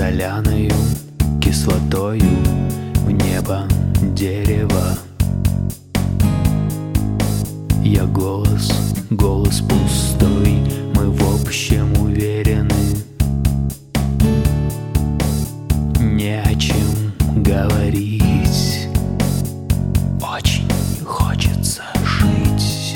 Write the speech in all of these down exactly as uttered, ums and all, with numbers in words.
соляною кислотою в небо дерева. Я голос, голос пустой, мы в общем уверены. Не о чем говорить, очень хочется жить.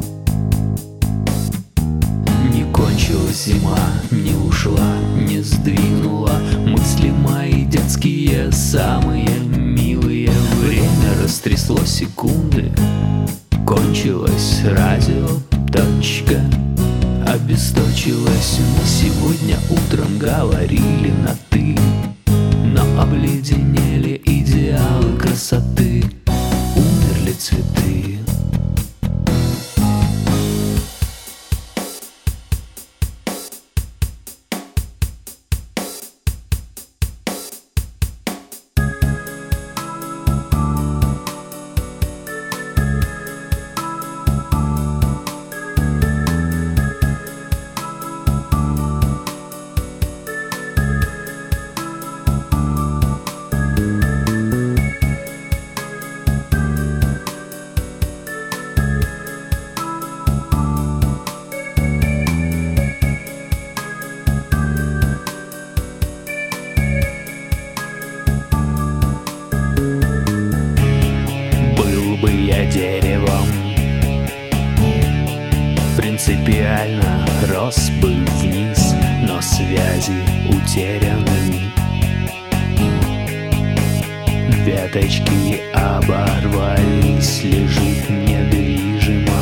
Не кончилась зима, не ушла, не сдвинула мысли мои детские, самые милые. Время растрясло секунды, кончилось радио, точка, обесточилась. Мы сегодня утром говорили на «ты», но обледенели идеалы красоты, умерли цветы. Бы я деревом, принципиально рос бы вниз, но связи утеряны. Веточки оборвались, лежит недвижимо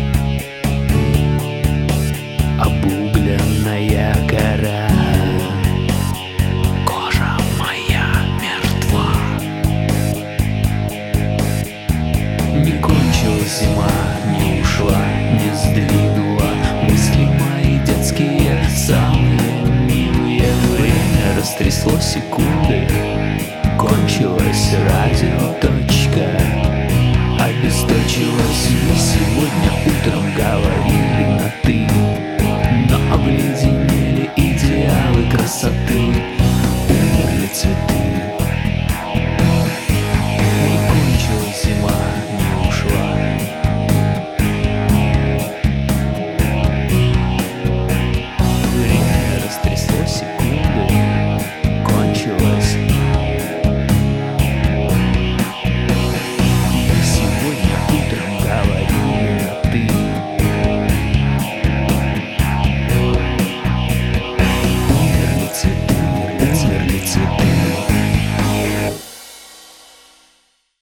обугленная кора. Кожа моя мертва. Не кончилась зима, не ушла, не сдвинула мысли мои детские, самые милые. Время растрясло секунды, кончилось радио, точка, обесточилась. Мы сегодня утром говорили на «ты», но обледенели